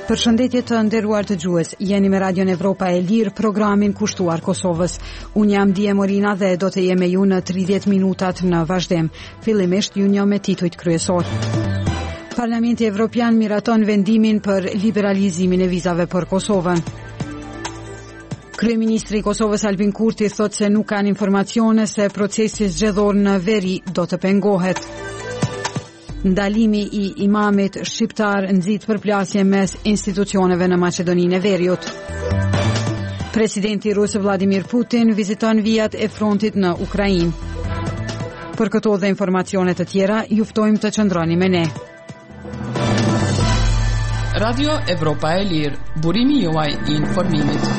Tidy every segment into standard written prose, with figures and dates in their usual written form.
Përshëndetje të nderuar dëgjues, jeni me Radion Evropa e Lirë, programin kushtuar Kosovës. Unë jam Dije Morina dhe do të jem me ju në 30 minutat në vazhdim. Fillimisht ju njoh me titujt kryesor. Parlamenti Evropian miraton vendimin për liberalizimin e vizave për Kosovën. Kryeministri i Kosovës Albin Kurti thotë se nuk kanë informacione se procesi zgjedhor në veri do të pengohet. Ndalimi i imamit shqiptar nxit përplasje mes institucioneve në Maqedoninë e Veriut. Presidenti rus Vladimir Putin viziton vijat e frontit në Ukrainë. Për këto dhe informacione të tjera, ju ftojmë të qëndroni me ne. Radio Evropa e Lirë, burimi juaj i informimit.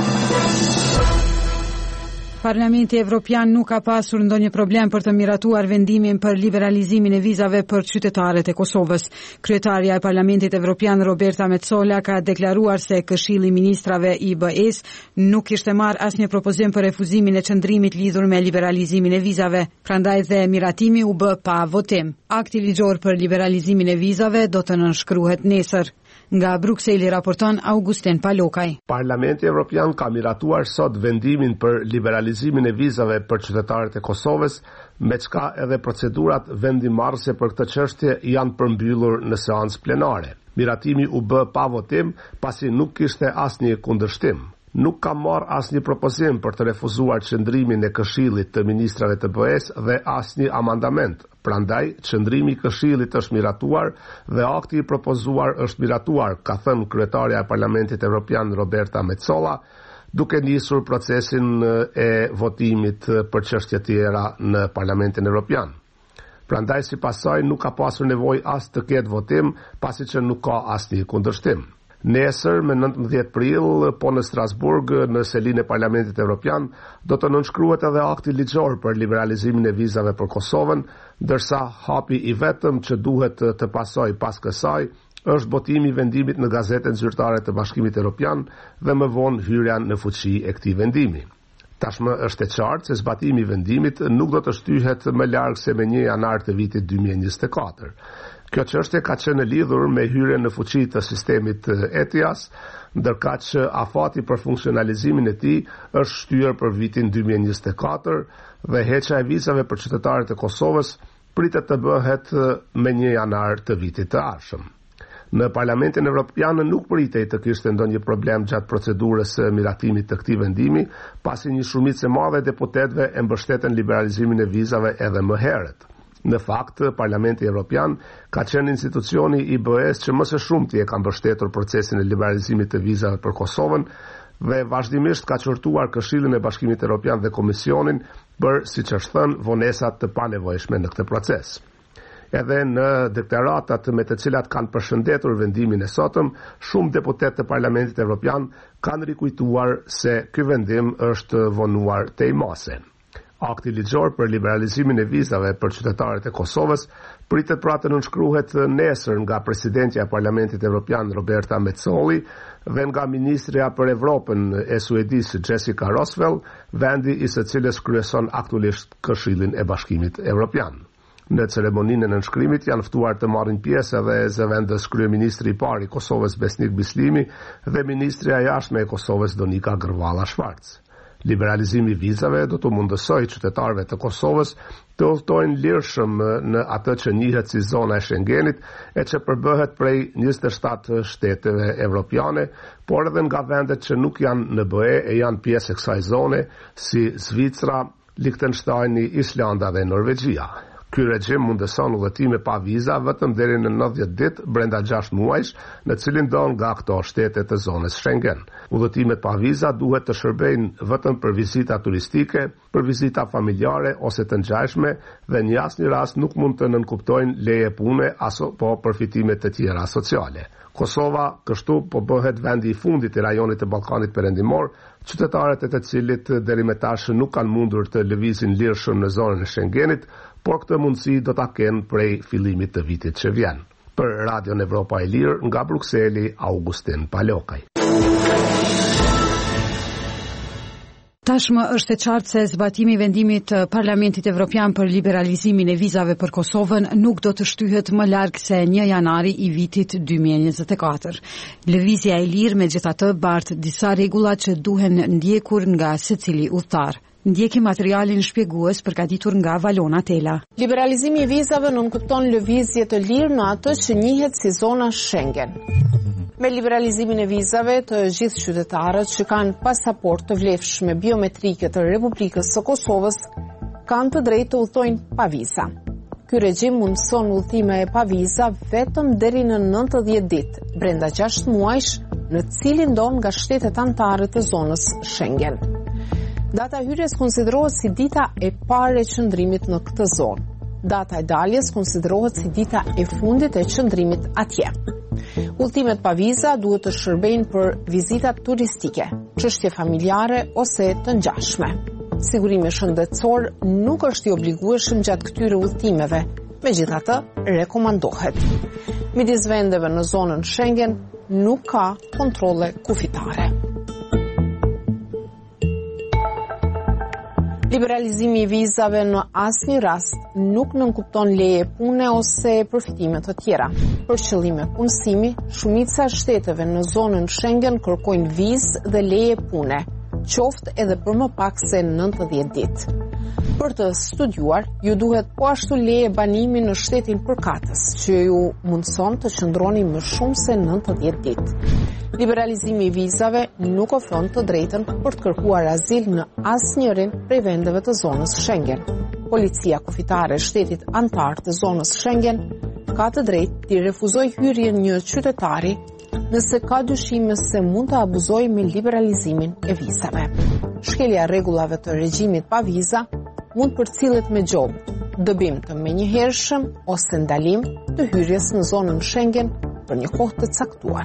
Parlamenti Evropian nuk ka pasur ndonjë problem për të miratuar vendimin për liberalizimin e vizave për qytetarët e Kosovës. Kryetaria e Parlamentit Evropian Roberta Metsola ka deklaruar se Këshilli i Ministrave i BE-s nuk kishte marrë asnjë propozim për refuzimin e çndrimit lidhur me liberalizimin e vizave, prandaj dhe miratimi u bë pa votim. Akti ligjor për liberalizimin e vizave do të nënshkruhet nesër. Nga Brukseli raporton Augustin Palokaj. Parlamenti Evropian ka miratuar sot vendimin për liberalizimin e vizave për qytetarët e Kosovës, me çka edhe procedurat vendimarrëse për këtë çështje janë përmbyllur në seancë plenare. Miratimi u bë pa votim, pasi nuk kishte asnjë kundërshtim. Nuk ka marrë asnjë propozim për të refuzuar qëndrimin e Këshillit të Ministrave të BE-s dhe asnjë amandament. Prandaj, qëndrimi i Këshillit është miratuar dhe akti i propozuar është miratuar, ka thënë kryetaria e Parlamentit Evropian Roberta Metsola, duke nisur procesin e votimit për çështje tjera në Parlamentin Evropian. Prandaj, sipas saj, nuk ka pasur nevojë as të ketë votim, pasi që nuk ka asnjë kundërshtim. Nesër, me 19 prill, po në Strasburg, në selinë e Parlamentit Evropian, do të nënshkruhet edhe akti ligjor për liberalizimin e vizave për Kosovën, ndërsa hapi i vetëm që duhet të pasojë pas kësaj është botimi i vendimit në gazetën zyrtare të Bashkimit Evropian dhe më vonë hyrja në fuqi e këtij vendimi. Tashmë është e qartë se zbatimi i vendimit nuk do të shtyhet më larg se me 1 janar të vitit 2024. Kjo çështje ka qenë lidhur me hyrjen në fuqi të sistemit ETIAS, ndërkaq që afati për funksionalizimin e tij është shtyrë për vitin 2024 dhe heqja e vizave për qytetarët e Kosovës pritet të bëhet me 1 janar të vitit të ardhshëm. Në Parlamentin Evropian nuk pritej të kishte ndonjë problem gjatë procedurës së miratimit të këtij vendimi, pasi një shumicë e madhe deputetëve e mbështeten liberalizimin e vizave edhe më herët. Në fakt, Parlamenti Evropian ka qenë institucioni i BE-s që më së shumti e ka mbështetur procesin e liberalizimit të vizave për Kosovën dhe vazhdimisht ka qortuar Këshillin e Bashkimit Evropian dhe Komisionin për, siç është thënë, vonesat të panevojshme në këtë proces. Edhe në deklaratat me të cilat kanë përshëndetur vendimin e sotëm, shumë deputetë të Parlamentit Evropian kanë rikujtuar se ky vendim është vonuar tejmase. Akti ligjor për liberalizimin e vizave për qytetarët e Kosovës pritet pra të nënshkruhet nesër nga presidentja e Parlamentit Evropian Roberta Metsola dhe nga ministrja për Evropën e Suedisë Jessica Roswell, vendi i së cilës kryeson aktualisht Këshillin e Bashkimit Evropian. Në ceremoninë e nënshkrimit janë ftuar të marrin pjesë edhe zëvendës kryeministri i parë i Kosovës Besnik Bislimi dhe ministrja e jashtme e Kosovës Donika Gërvalla Shvarc. Liberalizimi i vizave do të mundësojë qytetarëve të Kosovës të udhtojnë lirshëm në atë që njihet si zona e Schengenit e që përbëhet prej 27 shteteve evropiane, por edhe nga vendet që nuk janë në BE e janë pjesë e kësaj zone, si Zvicra, Liechtensteini, Islanda dhe Norvegjia. Ky regjim mundëson udhëtime pa viza vetëm deri në 90 ditë brenda 6 muajsh, në cilin don nga këto shtete të zonës Schengen. Udhëtimet pa viza duhet të shërbejnë vetëm për vizita turistike, për vizita familjare ose të ngjashme dhe në asnjë rast nuk mund të nënkuptojnë leje pune apo përfitime të tjera sociale. Kosova kështu po bëhet vendi i fundit i rajonit të Ballkanit Perëndimor, qytetarët e të cilit deri më tash nuk kanë mundur të lëvizin lirshëm në zonën e Schengenit, por këtë mundësi do ta kenë prej fillimit të vitit që vjen. Për Radion Evropa e Lirë, nga Brukseli, Augustin Palokaj. Tashmë është e qartë se zbatimi i vendimit të Parlamentit Evropian për liberalizimin e vizave për Kosovën nuk do të shtyhet më larg se 1 janari i vitit 2024. Lëvizja e lirë megjithatë bart disa rregulla që duhen ndjekur nga secili udhëtar. Ndjekim materialin shpjegues përgatitur nga Valona Tela. Liberalizimi i vizave nënkupton lëvizje të lirë në atë që njihet si zona Schengen. Me liberalizimin e vizave të gjithë qytetarët që kanë pasaport të vlefshme biometrike të Republikës së Kosovës kanë të drejtë të udhtojnë pa viza. Ky regjim mundson udhëtime pa viza vetëm deri në 90 ditë, brenda 6 muajsh, në cilin don nga shtetet anëtare të zonës Schengen. Data hyrjes konsiderohet si dita e parë e qëndrimit në këtë zonë. Data e daljes konsiderohet si dita e fundit e qëndrimit atje. Udhëtimet pa viza duhet të shërbejnë për vizita turistike, çështje familjare ose të ngjashme. Sigurimi shëndetësor nuk është i obligueshëm gjatë këtyre udhëtimeve, megjithatë rekomandohet. Midis vendeve në zonën Schengen nuk ka kontrolle kufitare. Liberalizimi i vizave në asnjë rast nuk nënkupton leje pune ose përfitime të tjera. Për qëllime punësimi, shumica e shteteve në zonën Schengen kërkojnë vizë dhe leje pune, qoftë edhe për më pak se 90 ditë. Për të studiuar, ju duhet po ashtu leje banimi në shtetin përkatës, që ju mundson të qëndroni më shumë se 90 ditë. Liberalizimi i vizave nuk ofron të drejtën për të kërkuar azil në asnjërin prej vendeve të zonës Schengen. Policia kufitare e shtetit antar të zonës Schengen ka të drejtë të refuzojë hyrjen një qytetari nëse ka dyshime se mund të abuzojë me liberalizimin e vizave. Shkelja e rregullave të regjimit pa viza mund përcillet me gjobë, dëbim të menjëhershëm ose ndalim të hyrjes në zonën Schengen për një kohë të caktuar.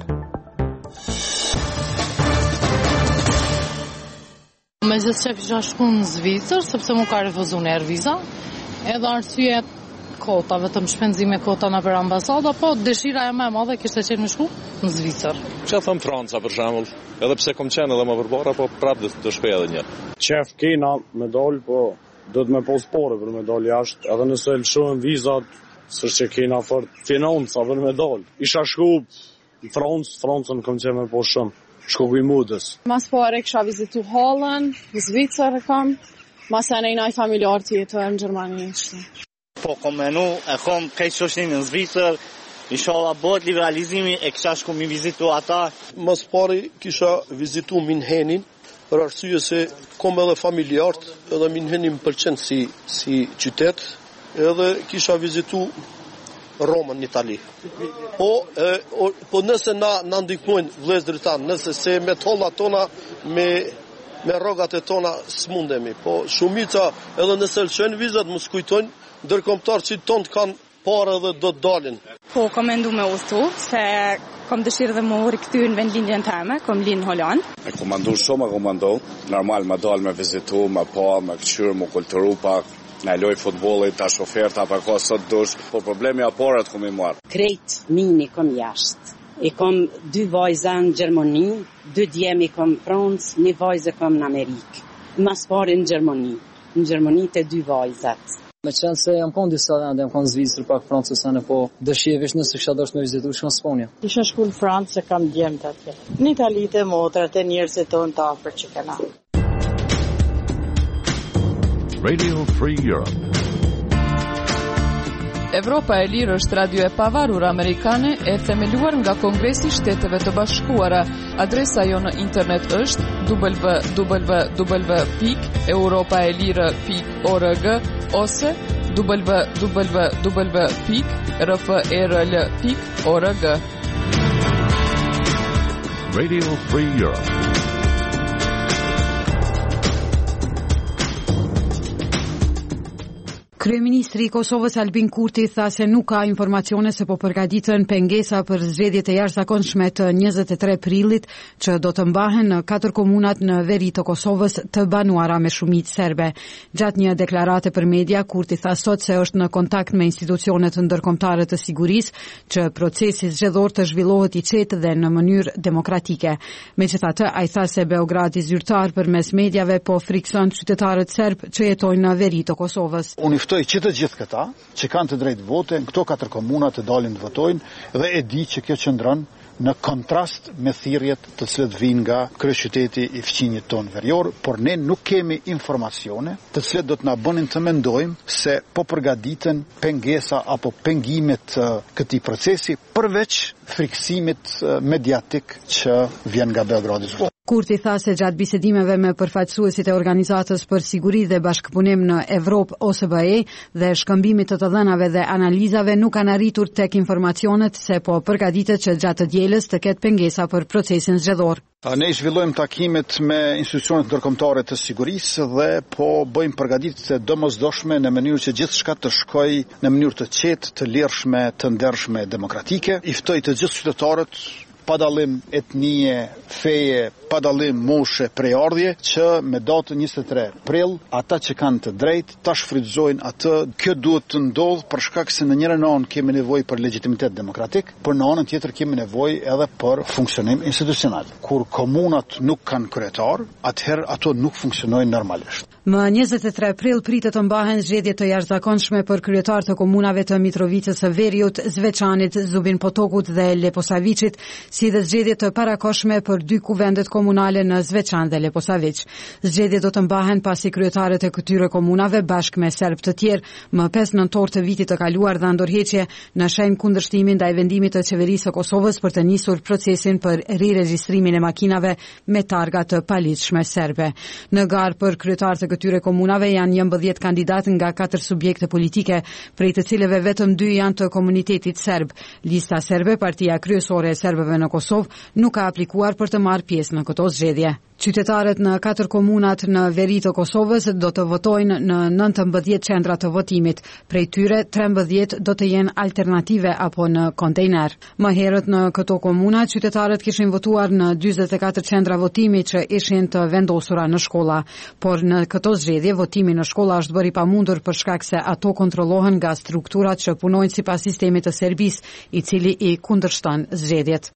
Me gjithë që kisha shku në Zvicër, sepse mu ka refuzu në viza, edhe arsye kota, vetëm shpenzime kota në për ambasada, po dëshira e me madhe kishte qenë me shku në Zvicër. Që thëmë Franca, për shembull, edhe pse kom qenë edhe më përbora, po prapë të shpej edhe një. Qef kena me dal, po do të me pospore për me dal jashtë, edhe nëse lëshohen vizat, së që kena fort financa për me dal. Isha shku në Francën kom qenë me po shumë. Shkoku i mudës. Mas pare kisha vizitu Hollën, në Zvicër e kam, mas e nejnaj familjar tjetër në Gjermani. Po kom menu, e kom kej shoshnin në Zvicër, inshallah bot liberalizimi e kisha shku mi vizitu ata. Mas pare kisha vizitu Minhenin, për arsye se kom edhe familjart, edhe Minhenin pëlqen si qytet, edhe kisha vizitu Romën në Itali. Po nëse na ndihmojnë vëllezërit tanë, nëse se me tollat tona, me rrogat e tona s'mundemi. Po shumica edhe nëse lëshojnë vizat mos kujtojnë ndërkombëtarët që tonë kanë parë edhe do të dalin. Po kam menduar me udhëtu, se kam dëshirë dhe më rikthyer në vendlindjen time, kam lind në Holland. E komandoj shumë, normal më dal me vizitu, më pa, më kçyr, më kulturu pak. Në loj futbollit, tash oferta pa ka sot dush, po problemi aparat ku mi marr. Krejt mini kom jashtë. I kom 2 vajza në Gjermani, 2 djemi kom Francë, 1 vajzë kom në Amerikë. Mas pari në Gjermani. Në Gjermani të 2 vajzat. Me qenë se jam konë disa vende, jam konë Zvicër pak Francës anë, po dëshje vish nëse kisha dosht me vizitu shkon Sponja. Isha shku në Francë se kam djemt atje. Në Itali të motrat e njerëzit tonë të afër që kena. Radio Free Europe. Evropa e Lirë është radio e pavarur amerikane e themeluar nga Kongresi i Shteteve të Bashkuara. Adresa jo në internet është www.europaelire.org ose www.rfrl.org. Radio Free Europe. Kryeministri i Kosovës Albin Kurti tha se nuk ka informacione se po përgatiten pengesa për zgjedhjet e jashtëzakonshme të 23 prillit që do të mbahen në 4 komunat në veri të Kosovës të banuara me shumicë serbe. Gjatë një deklarate për media, Kurti tha sot se është në kontakt me institucionet ndërkombëtare të sigurisë që procesi zgjedhor të zhvillohet i qetë dhe në mënyrë demokratike. Megjithatë, ai tha se Beogradi zyrtar përmes mediave po frikson qytetarët serb që jetojnë në veri të Kosovës. Ftoj që të gjithë këta që kanë të drejtë vote në këto 4 komuna të dalin të votojnë dhe e di që kjo qëndron në kontrast me thirrjet të cilët vijnë nga kryeqyteti i fqinjit ton verior, por ne nuk kemi informacione të cilët do të na bënin të mendojmë se po përgatiten pengesa apo pengimet këtij procesi përveç friksimit mediatik që vjen nga Beogradi. Kurti tha se gjatë bisedimeve me përfaqësuesit e Organizatës për Siguri dhe Bashkëpunim në Evropë OSBE dhe shkëmbimit të dhënave dhe analizave nuk kanë arritur tek informacionet se po përgatitet që gjatë të dielës të ketë pengesa për procesin zgjedhor. Ne zhvillojmë takimet me institucionet ndërkombëtare të sigurisë dhe po bëjmë përgatitje të domosdoshme në mënyrë që gjithçka të shkojë në mënyrë të qetë, të lirshme, të ndershme, demokratike. I ftoj të gjithë qytetarët pa dallim etnie, feje, pa dallim moshe, prejardhje, që me datën 23 prill, ata që kanë të drejtë ta shfrytëzojnë atë. Kjo duhet të ndodhë për shkak se në njërin anë kemi nevojë për legjitimitet demokratik, por në anën tjetër kemi nevojë edhe për funksionim institucional. Kur komunat nuk kanë kryetar, atëherë ato nuk funksionojnë normalisht. Më 23 prill pritet të mbahen zgjedhje të jashtëzakonshme për kryetar të komunave të Mitrovicës së Veriut, Zveçanit, Zubin Potokut dhe Leposaviçit, si dhe zgjedhje të parakohshme për 2 kuvendet komunale në Zveçan dhe Leposaviç. Zgjedhjet do të mbahen pasi kryetarët e këtyre komunave bashkë me serb të tjerë më 5 nëntor të vitit të kaluar dhan ndërheqje në shenjë kundërshtimin ndaj vendimit të qeverisë së Kosovës për të nisur procesin për riregjistrimin e makinave me targa të paligjshme serbe. Në garë për kryetarët e këtyre komunave janë 11 kandidatë nga 4 subjekte politike, prej të cilëve vetëm 2 janë të komunitetit serb. Lista serbe, partia kryesore e serbëve në Kosovë, nuk ka aplikuar për të marrë pjesë në këto zgjedhje. Qytetarët në 4 komunat në veri të Kosovës do të votojnë në 19 qendra të votimit. Prej tyre 13 do të jenë alternative apo në kontejner. Më herët në këto komuna qytetarët kishin votuar në 44 qendra votimi që ishin të vendosura në shkolla, por në këto zgjedhje votimi në shkolla është bërë i pamundur për shkak se ato kontrollohen nga strukturat që punojnë sipas sistemit të Serbisë, i cili i kundërshton zgjedhjet.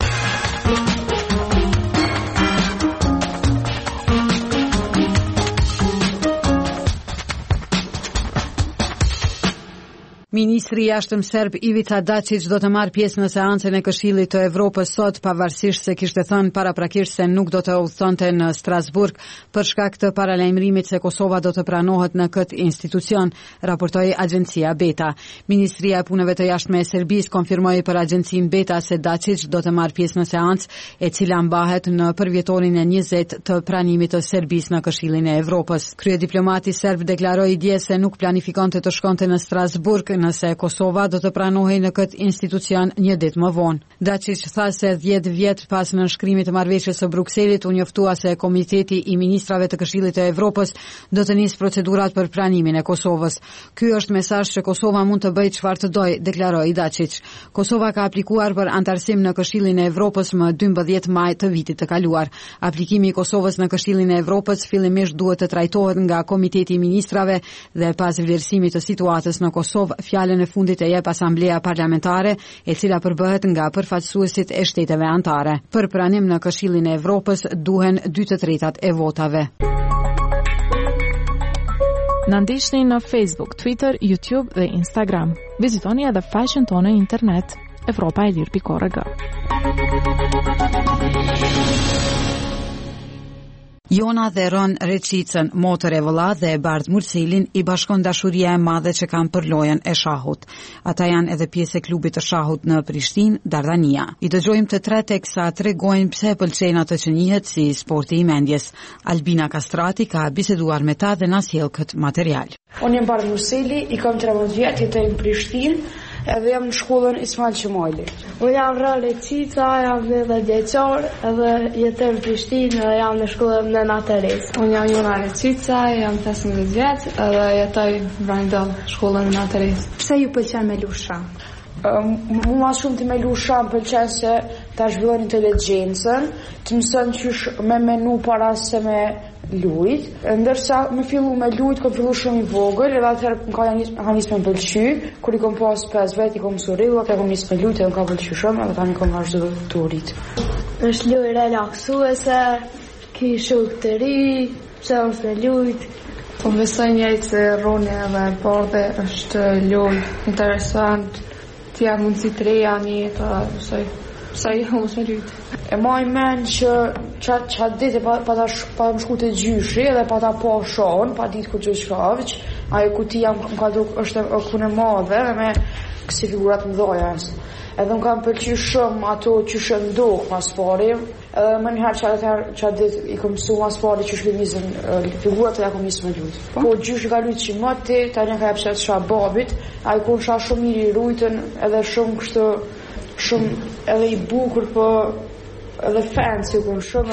Ministri i jashtëm serb Ivica Dačić do të marrë pjesë në seancën e Këshillit të Evropës sot, pavarësisht se kishte thënë paraprakisht se nuk do të udhëtonte në Strasburg për shkak të paralajmërimit se Kosova do të pranohet në këtë institucion, raportoi agjencia Beta. Ministria e Punëve të Jashtme e Serbisë konfirmoi për agjencinë Beta se Dačić do të marrë pjesë në seancë e cila mbahet në përvjetorin e 20 të pranimit të Serbisë në Këshillin e Evropës. Kryediplomati serb deklaroi dje se nuk planifikonte të shkonte në Strasburg nëse Kosova do të pranohej në këtë institucion një ditë më vonë. Dačić tha se 10 vjet pas nënshkrimit të marrëveshjes së Brukselit u njoftua se Komiteti i Ministrave të Këshillit të Evropës do të nisë procedurat për pranimin e Kosovës. Ky është mesazh që Kosova mund të bëjë çfarë të dojë, deklaroi Dačić. Kosova ka aplikuar për antarësim në Këshillin e Evropës më 12 maj të vitit të kaluar. Aplikimi i Kosovës në Këshillin e Evropës fillimisht duhet të trajtohet nga Komiteti i Ministrave dhe pas vlerësimit të situatës në Kosovë, fjalën e fundit e jep Asamblea Parlamentare, e cila përbëhet nga përfaqësuesit e shteteve anëtare. Për pranim në Këshillin e Evropës duhen 2/3 e votave. Na ndiqni në Facebook, Twitter, YouTube dhe Instagram. Vizitoni edhe faqen tonë internet evropaelir.org. Jona dhe Ron Reçicën, motër e vëlla dhe Bart Murselin i bashkon dashuria e madhe që kanë për lojën e shahut. Ata janë edhe pjesë e klubit të shahut në Prishtinë, Dardania. I dëgjojmë të tre teksa tregojnë pse pëlqejnë atë që njihet si sporti i mendjes. Albina Kastrati ka biseduar me ta dhe na sjell këtë material. Unë jam Bart Murseli, i kam 13 vjet, jetoj në Prishtinë edhe jam në shkollën Ismail Qemali. Unë jam Rale Cica, jam 10 vjeçar edhe jetoj në Prishtinë dhe jam në shkollën Nena Teres. Unë jam Jonare Cica, jam 15 vjeç edhe jetoj në Vrangdall, shkollën Nena Teres. Pse ju pëlqen me lusha? Mu ma shumë të me lusha më pëlqen se ta zhvillon inteligjencën, të mëson qysh me menu para se me lujt, ndërsa me fillu me lujt, kom fillu shumë i vogël, edhe atëherë më ka njës me pëlqy, kur i kom pas 5 vet, i kom surrillat, e kom njës me lujt, edhe më ka pëlqy shumë, edhe tani kom vazhdu të rrit. Është luj relaksuese, ki shok të ri, pse është me lujt. Po besoj njëjtë se roni edhe bardhe është luj interesant, t'ja mundësi të reja një jetë, sa i mos me lujt. E maj men që qatë ditë pa më shku të gjyshi edhe pa ta po shonë, pa ditë ku që shkavq, ajo kutia më ka duk është kune madhe dhe me kësi figurat më dhojas. Edhe më kam pëlqy shumë ato që shëndohë mas pari, edhe më njëherë qatë ditë i kom mësu mas pari që shkëllivizën figurat edhe kom njësë me lujt. Po gjyshi ka lujt që më ti, ta një ka jepshet shra babit, a i kun shra shumë mirë i rujtën edhe shumë kështë shumë edhe i bukur, po edhe fancy kun shumë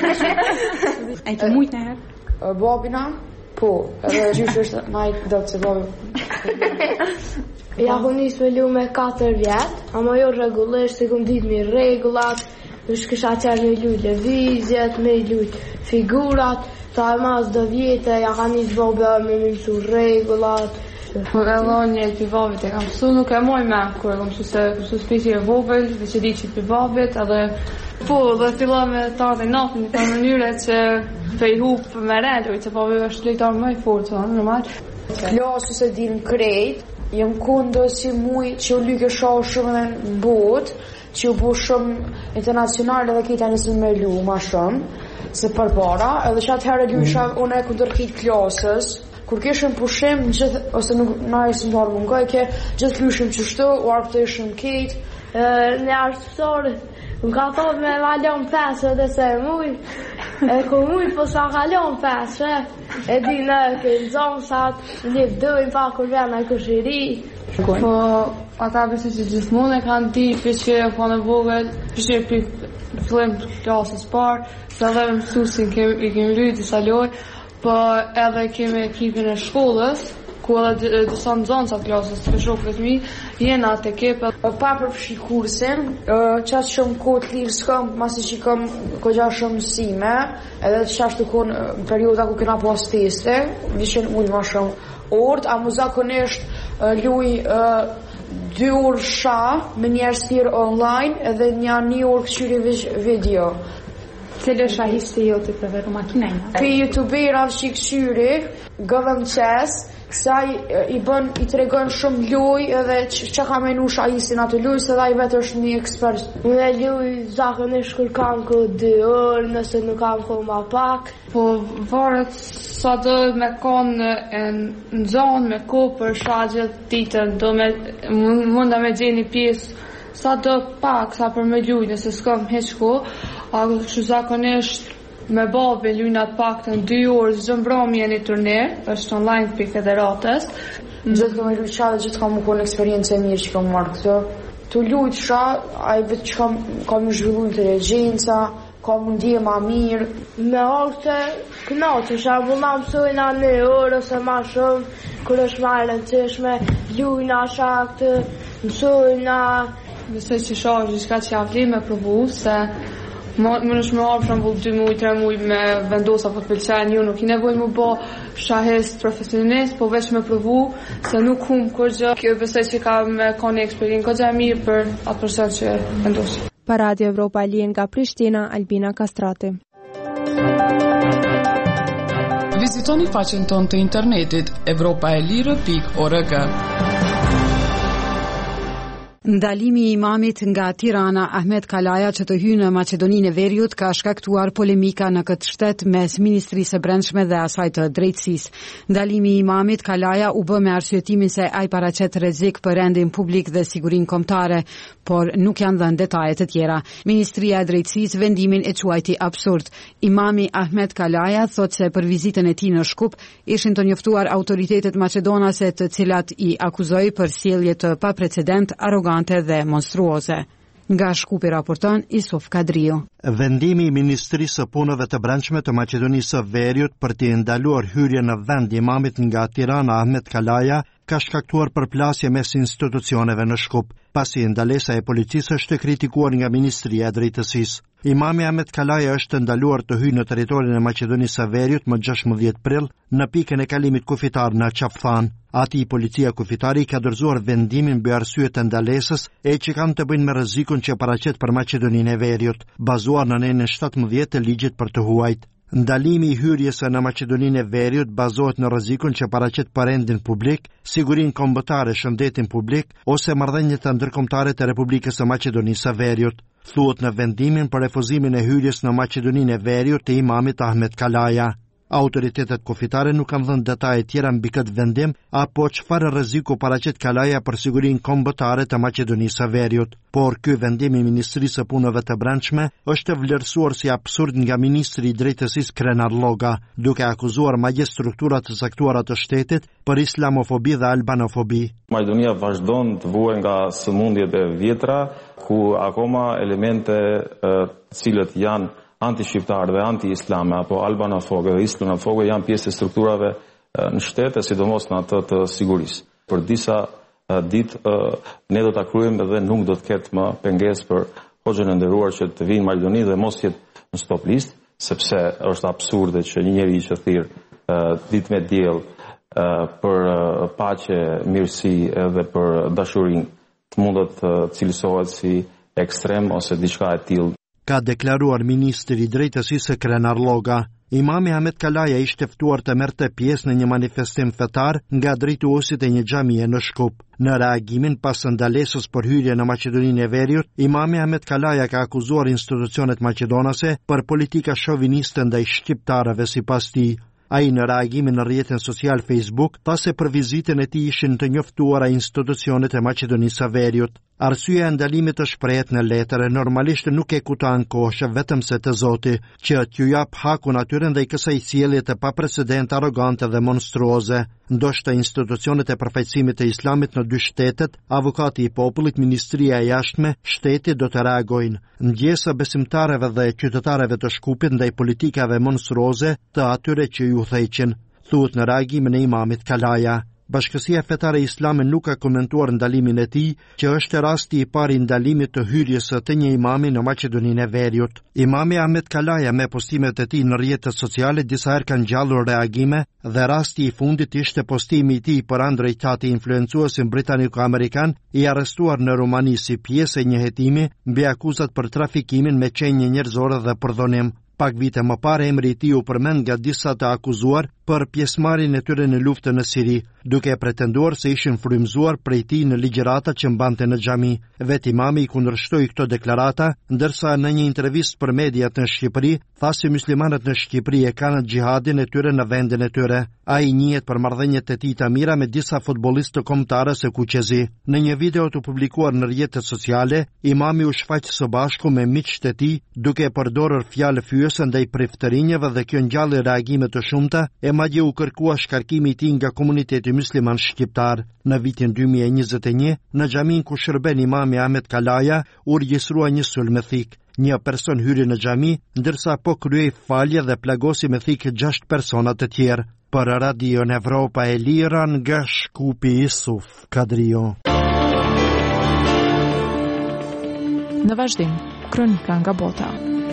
edhe A i të mujt në herë? Babina? Po, edhe gjysh është najtë dëtë se babi. Ja ku njës me lu me 4 vjetë, ama jo regullisht, se kum ditë mi regullat, është kësha qërë me lu levizjet, me lu figurat, ta e mas do vjetë, ja ka njës babi me mësu regullat. Po edhe një pivavit e kam mësu, nuk e moj me kur e kam mësu se mësu spisi e vogël, dhe që di që pivavit, edhe po dhe filla me tarë dhe natën një për mënyre që pe i hup me reloj, që pavi është lejtar më i fortë, normal. Klasu se din krejt, jem kundo si muj që u lyke shohë shumë dhe në botë, që u bu shumë internacional edhe kita njësën me lu ma shumë, se përpara, edhe që atëherë lysha unë e kundër kitë klasës, kur kishëm pushim, ose nuk na ishim të mungoj, gjithë lyshim qështu, u arpëtëshim kitë. Në artësorë, më ka thot me valon 5 dhe se muj, e ku muj po sa kalon 5, e di në kënë zonë sa të një dojnë pa kur vena e këshiri. Po ata besë që gjithmonë e kanë di që e po në vogël, që për fillim klasës parë, se edhe mësusin i kemi lujt disa loj, po edhe kemi ekipin e shkollës, ku edhe disa në zonë sa klasës të shokët mi, jena të kepe. Pa përfshi kursin, qatë shumë kohë lirë s'kam, masi që kam këgja shumë mësime, edhe që ashtë të konë perioda ku këna pas teste, vishen ullë ma shumë orët, a mu zakonisht luj 2 orë sha, me njerës tjerë online, edhe një orë këqyri video. Cëllë është ahishtë jo të përveru makinajnë? Për youtuberat që i këqyri, gëvëm qes, sa i tregon shumë luj edhe që ka menu shahisin atë luj, se da i vetë është një ekspert. Në luj zakonisht kur kam ko 2 orë, nëse nuk kam ko ma pak. Po varet sa do me konë në zonë me ko për shagjet ditën, munda me gjeni pjesë sa do pak, sa për me luj, nëse s'kam heq ko, a që zakonisht me babi lujnat pak të në 2 orë, zëmë bromi e një turner, është online për federatës. Gjithë kam e lujt qa dhe gjithë kam më konë eksperiencë e mirë që kam marrë këtë. Të lujt qa, a i vetë që kam më zhvillu inteligenca, kam më ndje ma mirë. Me orte knoqë, shabu ma mësojna 1 orë ose ma shumë, kër është ma rëndësishme, lujna shaktë, mësojna. Besoj që shakë gjithka që javli me provu, se më nëshë më arë shumë 2 muj, 3 muj me vendosa për pëlqen, ju nuk i nevoj më bo shahist profesionist, po veç me provu, se nuk humë kërgjë. Kjo besoj që ka me ka një eksperiencë kërgjë mirë për atë person që vendosë. Për Radio Evropa Lien nga Prishtina, Albina Kastrati. Vizitoni faqen tonë të internetit evropaelire.org. Ndalimi I imamit nga Tirana Ahmet Kalaja që të hyjë në Maqedoninë e Veriut ka shkaktuar polemika në këtë shtet mes Ministrisë së Brendshme dhe asaj të drejtësisë. Ndalimi I imamit Kalaja u bë me arsyetimin se ai paraqet rrezik për rendin publik dhe sigurinë kombëtare, por nuk janë dhënë detaje të tjera. Ministria e Drejtësisë vendimin e quajti absurd. Imami Ahmet Kalaja thotë se për vizitën e tij në Shkup ishin të njoftuar autoritetet maqedonase të cilat I akuzoi për sjellje të paprecedent, arrogante dhe monstruoze. Nga Shkupi raporton Isuf Kadriu. Vendimi I Ministrisë së Punëve të Brendshme të Maqedonisë së Veriut për të ndaluar hyrjen në vend imamit nga Tirana Ahmet Kalaja ka shkaktuar përplasje mes institucioneve në Shkup, pasi ndalesa e policisë është kritikuar nga Ministria e Drejtësisë. Imami Ahmet Kalaja është ndaluar të hyjë në territorin e Maqedonisë së Veriut më 16 prill në pikën e kalimit kufitar në Qaftan. Ati policia kufitari ka dorëzuar vendimin mbi arsye të ndalesës që kanë të bëjnë me rrezikun që paraqet për Maqedoninë e Veriut, bazuar në nenën 17 të ligjit për të huajt. Ndalimi I hyrjes në Maqedoninë e Veriut bazohet në rrezikun që paraqet për rendin publik, sigurinë kombëtare, shëndetin publik ose marrëdhëniet ndërkombëtare të Republikës së Maqedonisë së Veriut. Thuhet në vendimin për refuzimin e hyrjes në Maqedoninë e Veriut të imamit Ahmet Kalaja. Autoritetet kufitare nuk kanë dhënë detaje tjera mbi këtë vendim apo çfarë rreziku paraqet Kalaja për sigurinë kombëtare të Maqedonisë së Veriut, por ky vendim I Ministrisë së Punëve të Brendshme është vlerësuar si absurd nga ministri I Drejtësisë Krenar Lloga, duke akuzuar madje struktura të caktuara të shtetit për islamofobi dhe albanofobi. Maqedonia vazhdon të vuajë nga sëmundjet e vjetra, ku akoma elemente cilët janë anti-shqiptarë dhe anti-islame apo albanofobe dhe islamofobe janë pjesë e strukturave në shtet, sidomos në atë të sigurisë. Për disa ditë ne do ta kryejmë dhe nuk do të ketë më pengesë për hoxhën e nderuar që të vinë në Maqedoni dhe mos jetë në stop list, sepse është absurde që një njeri që thirr ditë me diell për paqe, mirësi dhe për dashurinë të mundet të cilësohet si ekstrem ose diçka e tillë. Ka deklaruar ministri I Drejtësisë Krenar Lloga. Imami Ahmet Kalaja ishte ftuar të merrte pjesë në një manifestim fetar nga drejtuesit e një xhamie në Shkup. Në reagimin pas ndalesës për hyrje në Maqedoninë e Veriut, imami Ahmet Kalaja ka akuzuar institucionet maqedonase për politika shoviniste ndaj shqiptarëve sipas tij. Ai në reagimin në rrjetin social Facebook tha se për vizitën e tij ishin të njoftuara institucionet e Maqedonisë së Veriut. Arsyeja e ndalimit është shprehur në letër, normalisht nuk e kuton koshë vetëm se të Zoti, që t'ju jap hakun atyre ndaj kësaj sjellje të paprecedent, arrogante dhe monstruoze. Ndoshta institucionet e përfaqësimit të Islamit në dy shtetet, avokati I popullit, Ministria e Jashtme, shteti do të reagojnë. Ndjesa besimtarëve dhe qytetarëve të Shkupit ndaj politikave monstruoze të atyre që ju theqin, thuhet në reagimin e imamit Kalaja. Bashkësia Fetare Islame nuk ka komentuar ndalimin e tij, që është rasti I parë I ndalimit të hyrjes së të një imami në Maqedoninë e Veriut. Imami Ahmet Kalaja me postimet e tij në rrjetet sociale disa herë ka ngjallur reagime dhe rasti I fundit ishte postimi I tij për drejtati influencuesin britaniko-amerikan I arrestuar në Rumani si pjesë e një hetimi mbi akuzat për trafikimin me qenie njerëzore dhe përdhonim. Pak vite më parë emri I tij u përmend nga disa të akuzuar për pjesëmarrjen e tyre në luftën në Siri, duke pretenduar se ishin frymëzuar prej tij në ligjërata që mbante në xhami. Vetë imami I kundërshtoi këto deklarata, ndërsa në një intervistë për mediat në Shqipëri tha se muslimanët në Shqipëri e kanë xhihadin e tyre në vendin e tyre. Ai njihet për marrëdhëniet e tij të mira me disa futbollistë kombëtarë së Kuqezi. Në një video të publikuar në rrjetet sociale, imami u shfaq së bashku me miqtë e tij, duke përdorur fjalë fyese ndaj priftërinjve dhe kjo ngjalli reagime të shumta e madje u kërkua shkarkimi I tij nga komuniteti musliman shqiptar. Në vitin 2021, në xhamin ku shërben imami Ahmet Kalaja, u regjistrua një sulm me thik. Një person hyri në xhami, ndërsa po kryej falje dhe plagosi me thik 6 persona të tjerë. Për Radio Evropa e Lira nga Shkupi Isuf Kadrio. Në vazhdim, kronika nga bota.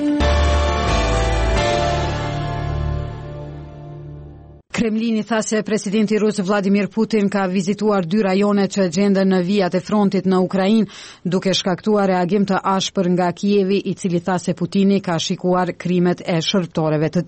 Kremlini tha se presidenti rus Vladimir Putin ka vizituar 2 rajone që gjenden në vijat e frontit në Ukrainë, duke shkaktuar reagim të ashpër nga Kijevi, I cili tha se Putini ka shikuar krimet e shërbëtorëve të tij.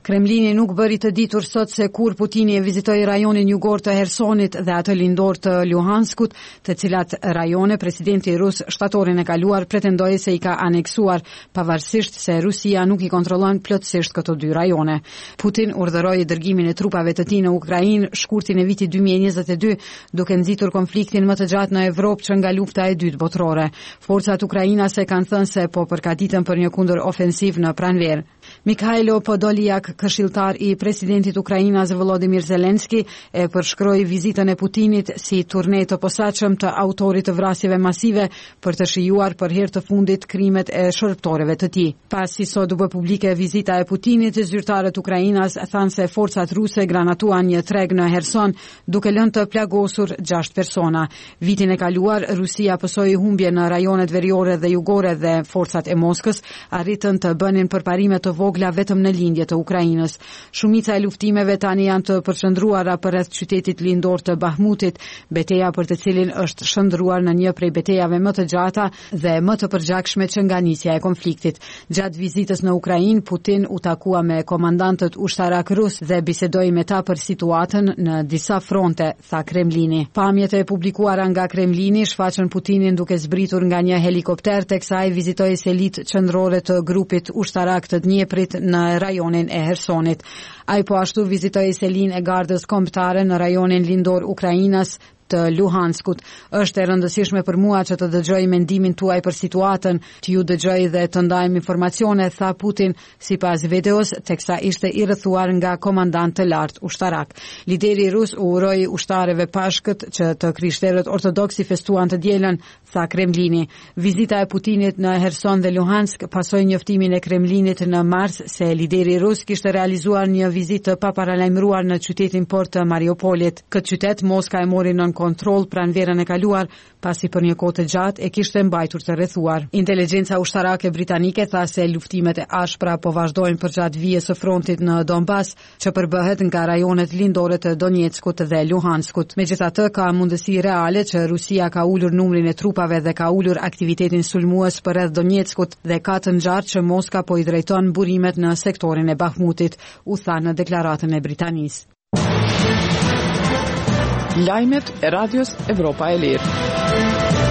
Kremlini nuk bëri të ditur sot se kur Putini e vizitoi rajonin jugor të Hersonit dhe atë lindor të Luhanskut, të cilat rajone presidenti rus shtatorin e kaluar pretendoi se i ka aneksuar, pavarësisht se Rusia nuk i kontrollon plotësisht këto dy rajone. Putin urdhëroi dërgimin e trupave të tij në Ukrainë shkurtin e vitit 2022, duke nxitur konfliktin më të gjatë në Evropë që nga lufta e dytë botërore. Forcat ukrainase kanë thënë se po përgatiten për një kundërofensiv në pranverë. Mikhailo Podolyak, këshilltar i presidentit Ukrainas Volodymyr Zelensky, e përshkroi vizitën e Putinit si turne të posaçëm të autorit të vrasjeve masive për të shijuar për herë të fundit krimet e shërbëtorëve të tij. Pasi sot u bë publike vizita e Putinit, zyrtarët Ukrainas thanë se forcat ruse granatuan një treg në Herson, duke lënë të plagosur 6 persona. Vitin e kaluar, Rusia pësoi humbje në rajonet veriore dhe jugore dhe forcat e Moskës arritën të bënin përparime të vogla vetëm në lindje të Ukrainës. Shumica e luftimeve tani janë të përqendruara përreth qytetit lindor të Bahmutit, betejë për të cilin është shndruar në një prej betejave më të gjata dhe më të përgjakshme që nga nisja e konfliktit. Gjatë vizitës në Ukrainë, Putin u takua me komandantët ushtarak rus dhe bisedoi me ta për situatën në disa fronte, tha Kremlini. Pamjet e publikuara nga Kremlini shfaqën Putinin duke zbritur nga një helikopter teksa ai vizitoi selit qendrore të grupit ushtarak të Dnjeprit në rajonin e Hersonit. Ai po ashtu vizitoi selin e gardës kombëtare në rajonin lindor Ukrainas të Luhanskut. Është e rëndësishme për mua që të dëgjoj mendimin tuaj për situatën, të ju dëgjoj dhe të ndajmë informacione, tha Putin sipas videos, teksa ishte i rrethuar nga komandant të lartë ushtarak. Lideri rus u uroi ushtarëve pashkët që të krishterët ortodoksi festuan të dielën, tha Kremlini. Vizita e Putinit në Herson dhe Luhansk pasoi njoftimin e Kremlinit në mars se lideri rus kishte realizuar një vizitë të paparalajmëruar në qytetin port të Mariupolit. Këtë qytet Moska e mori në kontroll pranverën e kaluar, pasi për një kohë të gjatë e kishte mbajtur të rrethuar. Inteligjenca ushtarake britanike tha se luftimet e ashpra po vazhdojnë përgjatë vijës së frontit në Donbas, që përbëhet nga rajonet lindore të Donetskut dhe Luhanskut. Megjithatë, ka mundësi reale që Rusia ka ulur numrin e trupave dhe ka ulur aktivitetin sulmues përreth Donetskut dhe ka të ngjarë që Moska po i drejton burimet në sektorin e Bahmutit, u tha në deklaratën e Britanisë. Lajmet e Radios Evropa e Lirë.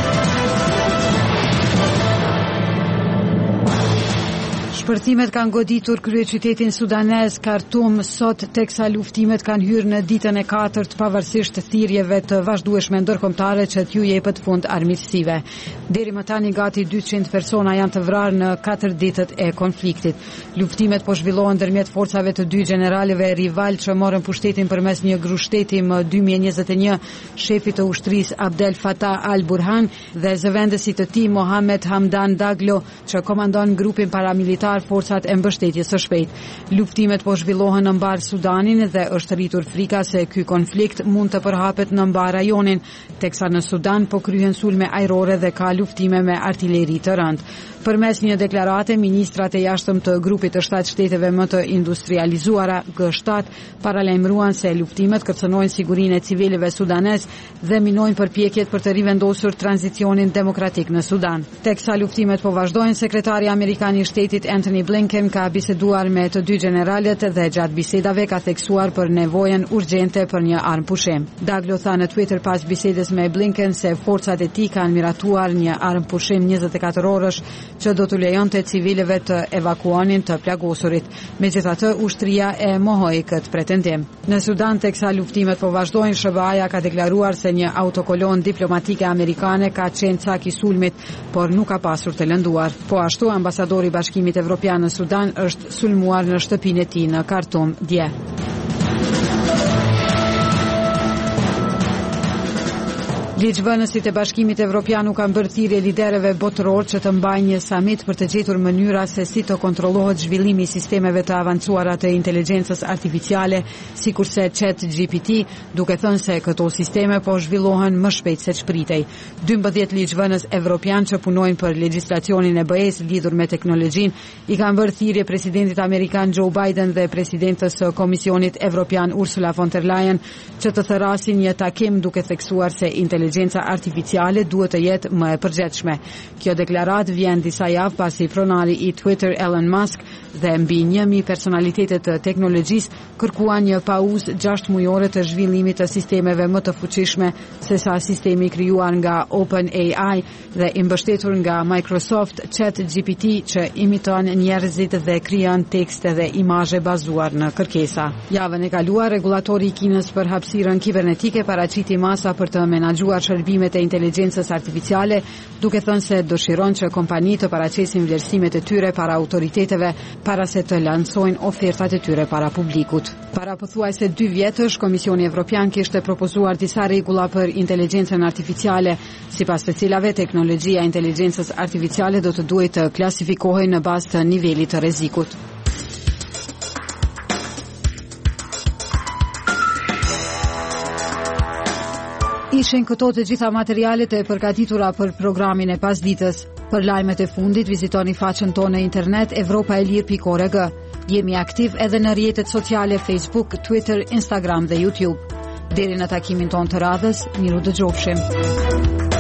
Shpërtimet kanë goditur kryeqytetin sudanez Khartoum sot, teksa luftimet kanë hyrë në ditën e 4 pavarësisht thirrjeve të vazhdueshme ndërkombëtare që t'ju jepet fund armiqësive. Deri më tani gati 200 persona janë të vrarë në 4 ditët e konfliktit. Luftimet po zhvillohen ndërmjet forcave të dy generalëve rival që morën pushtetin përmes një grushteti më 2021, shefi të ushtrisë Abdel Fattah al-Burhan dhe zëvendësit të tij Mohamed Hamdan Daglo, që komandon grupin paramilitar forcat e mbështetjes së shpejtë. Luftimet po zhvillohen në mbar Sudanin dhe është rritur frika se ky konflikt mund të përhapet në mbar rajonin, teksa në Sudan po kryhen sulme ajrore dhe ka luftime me artilleri të rëndë. Përmes një deklarate, ministrat e jashtëm të grupit të 7 shteteve më të industrializuara, G7, paralajmëruan se luftimet kërcënojnë sigurinë e civilëve sudanez dhe minojnë përpjekjet për të rivendosur tranzicionin demokratik në Sudan. Teksa luftimet po vazhdojnë, sekretari amerikan i shtetit Antony Blinken ka biseduar me të dy generalet dhe gjatë bisedave ka theksuar për nevojën urgjente për një armpushim. Daglo tha në Twitter pas bisedës me Blinken se forcat e tij kanë miratuar një armpushim 24 orësh që do të lejonte civilëve të evakuonin të plagosurit. Megjithatë, ushtria e mohoi këtë pretendim. Në Sudan, teksa luftimet po vazhdojnë, SBA-ja ka deklaruar se një autokolon diplomatike amerikane ka qenë cak i sulmit, por nuk ka pasur të lënduar. Po ashtu, ambasadori i Bashkimit Evropian në Sudan është sulmuar në shtëpinë e tij në Khartoum dje. Ligjvënësit e Bashkimit Evropian u kanë bërë thirrje liderëve botëror që të mbajnë një samit për të gjetur mënyra se si të kontrollohet zhvillimi i sistemeve të avancuara të inteligjencës artificiale, sikurse ChatGPT, duke thënë se këto sisteme po zhvillohen më shpejt se ç'pritej. 12 ligjvënës evropian që punojnë për legjislacionin e BE-s lidhur me teknologjinë i kanë bërë thirrje presidentit amerikan Joe Biden dhe presidentës së Komisionit Evropian Ursula von der Leyen që të therasin një takim duke theksuar se inteligjenca inteligjenca artificiale duhet të jetë më e përgjithshme. Kjo deklaratë vjen disa javë pasi pronari i Twitter Elon Musk dhe mbi 1000 personalitete të teknologjisë kërkuan një pauzë 6 mujore të zhvillimit të sistemeve më të fuqishme se sa sistemi krijuar nga OpenAI dhe i mbështetur nga Microsoft ChatGPT që imiton njerëzit dhe krijon tekste dhe imazhe bazuar në kërkesa. Javën e kaluar, regulatori i Kinës për hapësirën kibernetike paraqiti masa për të menaxhuar shërbimet e inteligjencës artificiale, duke thënë se dëshiron që kompanitë të paraqesin vlerësimet e tyre para autoriteteve para se të lansojnë ofertat e tyre para publikut. Para pothuajse 2 vjetësh, Komisioni Evropian kishte propozuar disa rregulla për inteligjencën artificiale, sipas të cilave teknologjia e inteligjencës artificiale do të duhet të klasifikohej në bazë të nivelit të rrezikut. Ishin këto të gjitha materialet e përgatitura për programin e pasditës. Për lajmet e fundit, vizitoni faqen tonë në internet evropaelir.org. Jemi aktiv edhe në rrjetet sociale Facebook, Twitter, Instagram dhe YouTube. Deri në takimin tonë të radhës, miru dëgjofshim.